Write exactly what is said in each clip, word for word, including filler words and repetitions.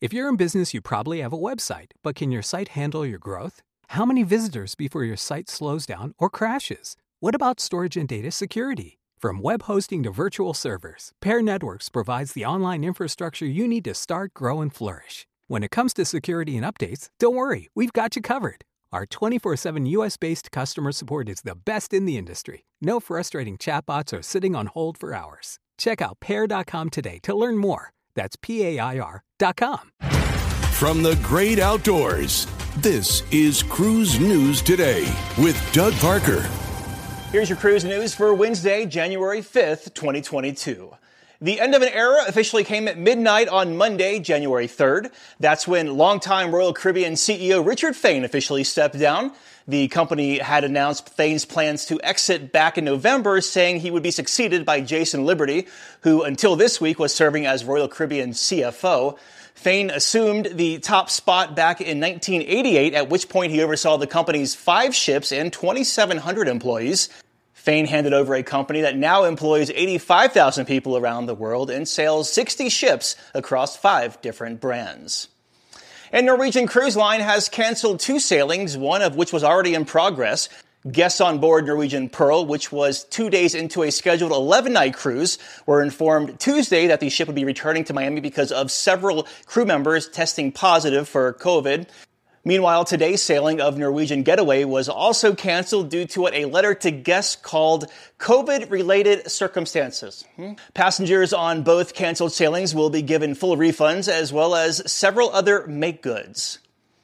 If you're in business, you probably have a website, but can your site handle your growth? How many visitors before your site slows down or crashes? What about storage and data security? From web hosting to virtual servers, Pair Networks provides the online infrastructure you need to start, grow, and flourish. When it comes to security and updates, don't worry, we've got you covered. Our twenty-four seven U S-based customer support is the best in the industry. No frustrating chatbots or sitting on hold for hours. Check out pair dot com today to learn more. That's P A I R dot com. From the great outdoors, this is Cruise News Today with Doug Parker. Here's your cruise news for Wednesday, January fifth, twenty twenty-two. The end of an era officially came at midnight on Monday, January third. That's when longtime Royal Caribbean C E O Richard Fain officially stepped down. The company had announced Fain's plans to exit back in November, saying he would be succeeded by Jason Liberty, who until this week was serving as Royal Caribbean C F O. Fain assumed the top spot back in nineteen eighty-eight, at which point he oversaw the company's five ships and twenty-seven hundred employees. Fain handed over a company that now employs eighty-five thousand people around the world and sails sixty ships across five different brands. And Norwegian Cruise Line has canceled two sailings, one of which was already in progress. Guests on board Norwegian Pearl, which was two days into a scheduled eleven-night cruise, were informed Tuesday that the ship would be returning to Miami because of several crew members testing positive for COVID. Meanwhile, today's sailing of Norwegian Getaway was also canceled due to what a letter to guests called COVID-related circumstances. Hmm? Passengers on both canceled sailings will be given full refunds as well as several other make goods.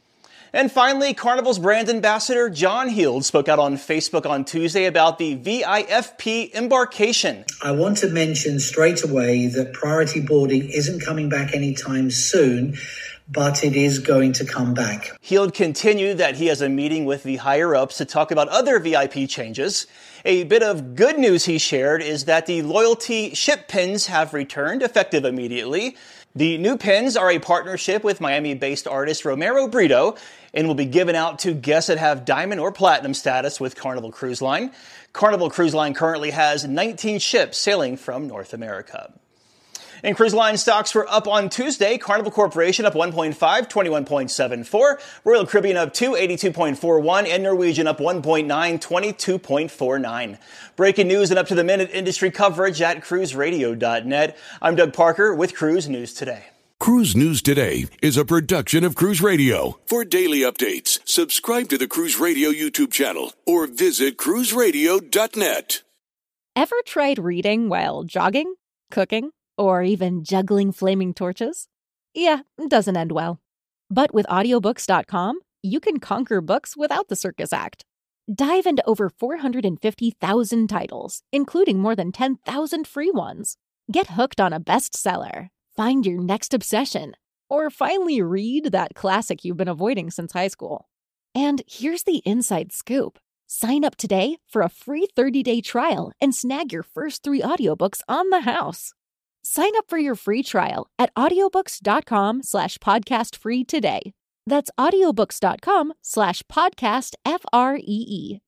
And finally, Carnival's brand ambassador John Heald spoke out on Facebook on Tuesday about the V I F P embarkation. I want to mention straight away that priority boarding isn't coming back anytime soon, but it is going to come back. Heald continued that he has a meeting with the higher-ups to talk about other V I P changes. A bit of good news he shared is that the loyalty ship pins have returned, effective immediately. The new pins are a partnership with Miami-based artist Romero Brito and will be given out to guests that have diamond or platinum status with Carnival Cruise Line. Carnival Cruise Line currently has nineteen ships sailing from North America. And cruise line stocks were up on Tuesday. Carnival Corporation up one point five, twenty-one point seven four. Royal Caribbean up two, eighty-two point four one. And Norwegian up one point nine, twenty-two point four nine. Breaking news and up-to-the-minute industry coverage at cruise radio dot net. I'm Doug Parker with Cruise News Today. Cruise News Today is a production of Cruise Radio. For daily updates, subscribe to the Cruise Radio YouTube channel or visit cruise radio dot net. Ever tried reading while jogging, cooking, or even juggling flaming torches? Yeah, it doesn't end well. But with audiobooks dot com, you can conquer books without the circus act. Dive into over four hundred fifty thousand titles, including more than ten thousand free ones. Get hooked on a bestseller, find your next obsession, or finally read that classic you've been avoiding since high school. And here's the inside scoop. Sign up today for a free thirty-day trial and snag your first three audiobooks on the house. Sign up for your free trial at audiobooks dot com slash podcast free today. That's audiobooks dot com slash podcast F R E E.